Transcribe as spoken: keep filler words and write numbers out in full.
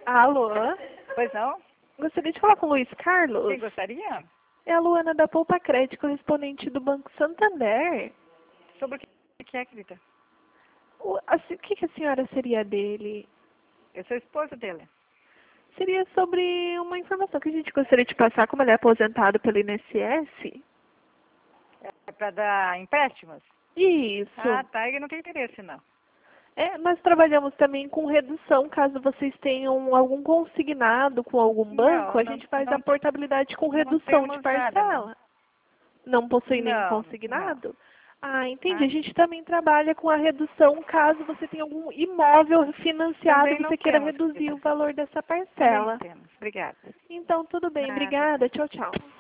Alô? Pois não? Gostaria de falar com o Luiz Carlos. Quem gostaria? É a Luana da Poupa Crédito, correspondente do Banco Santander. Sobre o que que é, querida? O, a, o que, que a senhora seria dele? Eu sou esposa dele. Seria sobre uma informação que a gente gostaria de passar, como ele é aposentado pelo I N S S. É para dar empréstimos? Isso. Ah, tá. Ele não tem interesse, não. É, nós trabalhamos também com redução, caso vocês tenham algum consignado com algum banco, Não, a não, gente faz não, a portabilidade com não redução de temos nada, parcela. Não possui nenhum não. consignado? Ah, entendi. Ah, A gente também trabalha com a redução caso você tenha algum imóvel financiado e também não você queira temos, reduzir querida. o valor dessa Também não parcela. temos. Obrigada. Então, tudo bem. Nada. Obrigada. Tchau, tchau.